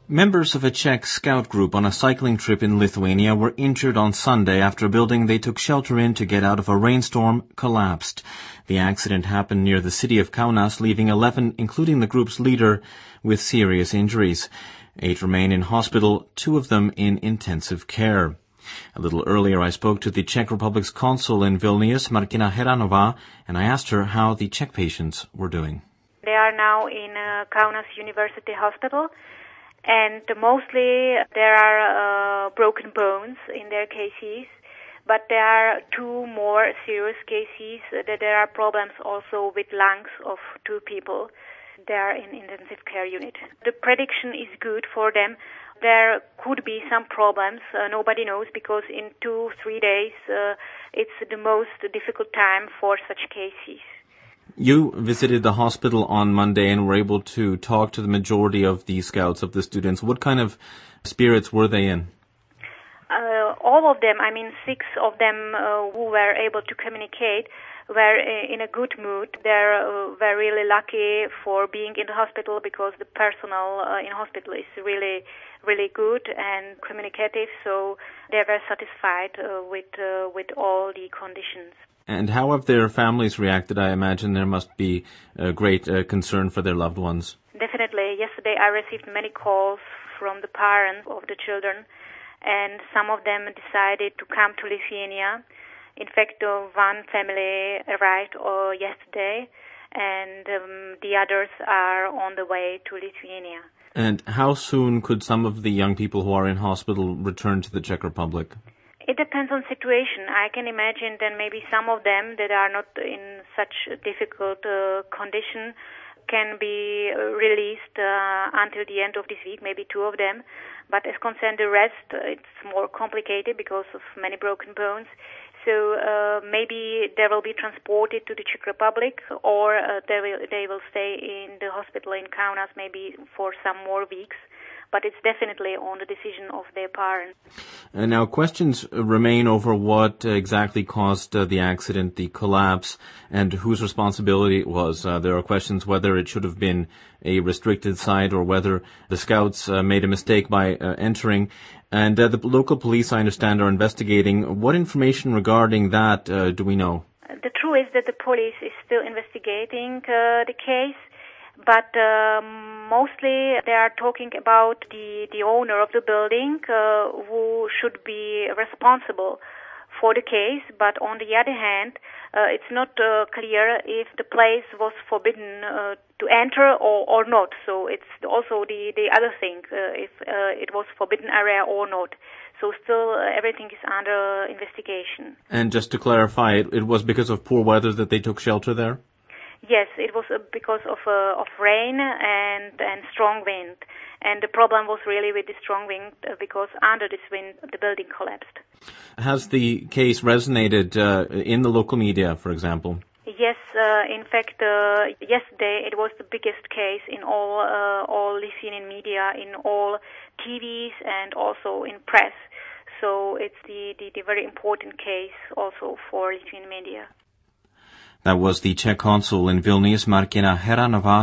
Members of a Czech scout group on a cycling trip in Lithuania were injured on Sunday after a building they took shelter in to get out of a rainstorm collapsed. The accident happened near the city of Kaunas, leaving 11, including the group's leader, with serious injuries. 8 remain in hospital, 2 of them in intensive care. A little earlier, I spoke to the Czech Republic's consul in Vilnius, Martina Heranová, and I asked her how the Czech patients were doing. They are now in Kaunas University Hospital. And mostly there are broken bones in their cases, but there are 2 more serious cases that there are problems also with lungs of 2 people. They are in intensive care unit. The prediction is good for them. There could be some problems. Nobody knows because in 2-3 days it's the most difficult time for such cases. You visited the hospital on Monday and were able to talk to the majority of the scouts, of the students. What kind of spirits were they in? All of them, 6 of them who were able to communicate were in a good mood. They were really lucky for being in the hospital because the personnel in hospital is really, really good and communicative, so they were satisfied with all the conditions. And how have their families reacted? I imagine there must be a great concern for their loved ones. Definitely. Yesterday I received many calls from the parents of the children, and some of them decided to come to Lithuania. In fact, one family arrived yesterday, and the others are on the way to Lithuania. And how soon could some of the young people who are in hospital return to the Czech Republic? It depends on situation. I can imagine that maybe some of them that are not in such difficult condition can be released until the end of this week, maybe 2 of them. But as concerned the rest, it's more complicated because of many broken bones. So maybe they will be transported to the Czech Republic, or they will stay in the hospital in Kaunas maybe for some more weeks. But it's definitely on the decision of their parents. Now, questions remain over what exactly caused the accident, the collapse, and whose responsibility it was. There are questions whether it should have been a restricted site or whether the scouts made a mistake by entering. And the local police, I understand, are investigating. What information regarding that do we know? The truth is that the police is still investigating the case. But mostly they are talking about the owner of the building who should be responsible for the case. But on the other hand, it's not clear if the place was forbidden to enter or not. So it's also the other thing, if it was forbidden area or not. So still everything is under investigation. And just to clarify, it was because of poor weather that they took shelter there? Yes, it was because of rain and strong wind. And the problem was really with the strong wind because under this wind the building collapsed. Has the case resonated in the local media, for example? Yes, in fact, yesterday it was the biggest case in all Lithuanian media, in all TVs and also in press. So it's the very important case also for Lithuanian media. That was the Czech consul in Vilnius, Martina Heranová.